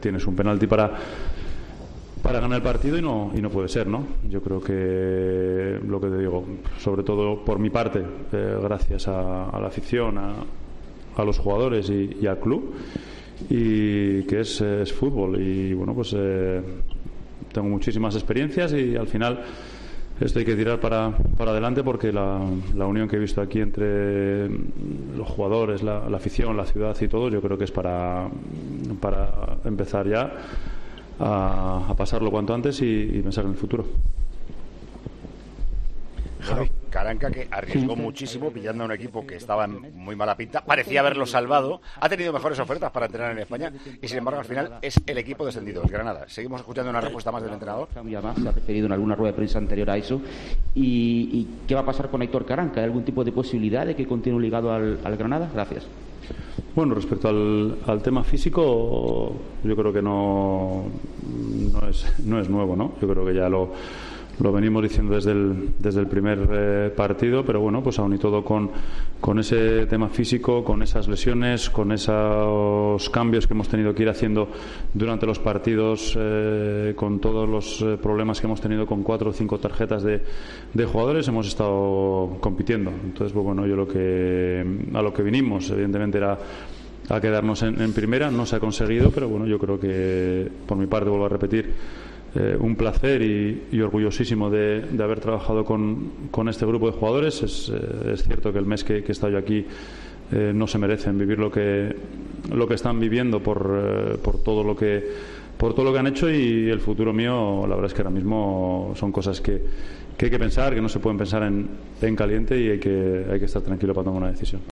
Tienes un penalti para ganar el partido y no puede ser, ¿no? Yo creo que lo que te digo, sobre todo por mi parte, gracias a la afición, a los jugadores y al club, y que es fútbol. Y bueno, pues tengo muchísimas experiencias y al final esto hay que tirar para adelante, porque la unión que he visto aquí entre los jugadores, la afición, la ciudad y todo, yo creo que es para empezar ya a pasarlo cuanto antes y pensar en el futuro. Bueno, Caranca, que arriesgó muchísimo pillando a un equipo que estaba en muy mala pinta, parecía haberlo salvado, ha tenido mejores ofertas para entrenar en España y sin embargo al final es el equipo descendido, el Granada. Seguimos escuchando una respuesta más del entrenador. Se ha referido en alguna rueda de prensa anterior a eso. ¿Y qué va a pasar con Aitor Caranca? ¿Hay algún tipo de posibilidad de que continúe ligado al Granada? Gracias. Bueno, respecto al tema físico, yo creo que no es nuevo, ¿no? Yo creo que ya lo venimos diciendo desde el primer partido, pero bueno, pues aún y todo con ese tema físico, con esas lesiones, con esos cambios que hemos tenido que ir haciendo durante los partidos, con todos los problemas que hemos tenido con 4 o 5 tarjetas de jugadores, hemos estado compitiendo. Entonces, pues bueno, yo a lo que vinimos, evidentemente, era a quedarnos en primera. No se ha conseguido, pero bueno, yo creo que, por mi parte, vuelvo a repetir, un placer y orgullosísimo de haber trabajado con este grupo de jugadores. Es cierto que el mes que he estado yo aquí no se merecen vivir lo que están viviendo por todo lo que han hecho, y el futuro mío, la verdad es que ahora mismo son cosas que hay que pensar, que no se pueden pensar en caliente, y hay que estar tranquilo para tomar una decisión.